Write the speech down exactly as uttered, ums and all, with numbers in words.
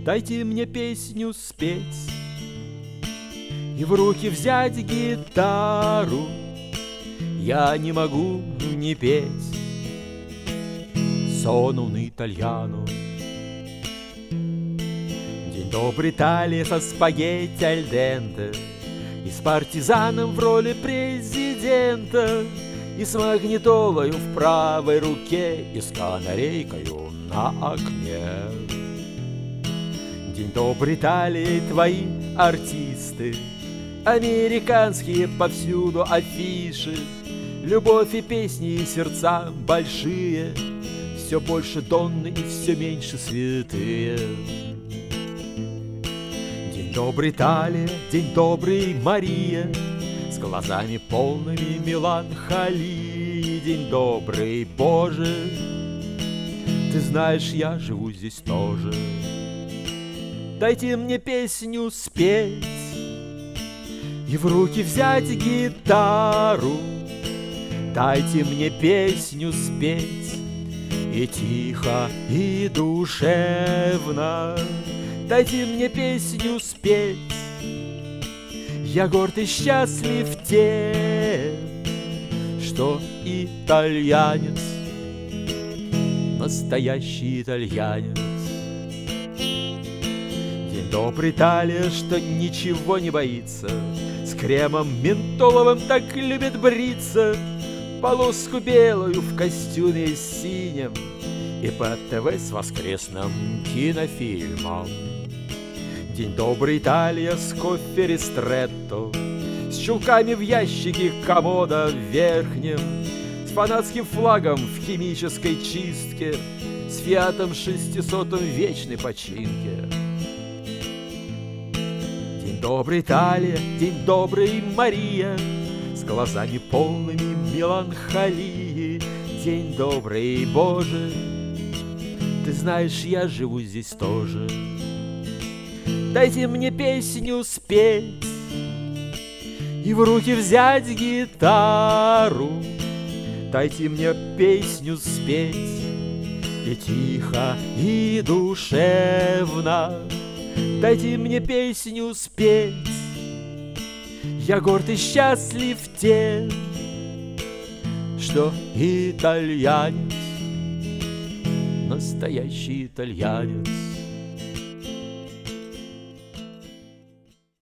Дайте мне песню спеть и в руки взять гитару. Я не могу не петь «Sono un italiano». День добрый, Италия со спагетти аль денте, и с партизаном в роли президента, и с магнитолою в правой руке, и с канарейкою на окне. День добрый, Италия, твои артисты американские, повсюду афиши, любовь и песни, и сердца большие, все больше Донны и все меньше святые. День добрый, Италия, день добрый, Мария, с глазами полными меланхолии. День добрый, Боже, ты знаешь, я живу здесь тоже. Дайте мне песню спеть и в руки взять гитару. Дайте мне песню спеть и тихо, и душевно. Дайте мне песню спеть. Я горд и счастлив тем, что итальянец, настоящий итальянец. День добрый, Италия, что ничего не боится, с кремом ментоловым так любит бриться, полоску белую в костюме синем и по ТВ с воскресным кинофильмом. День добрый, Италия, с кофе ристретто, с чулками в ящике комода верхнем, с фанатским флагом в химической чистке, с фиатом шестисотым вечной починке. День добрый, Италия, день добрый, Мария, с глазами полными меланхолии. День добрый, Боже, ты знаешь, я живу здесь тоже. Дайте мне песню спеть и в руки взять гитару. Дайте мне песню спеть и тихо, и душевно. Дайте мне песню спеть. Я горд и счастлив тем, что итальянец, настоящий итальянец.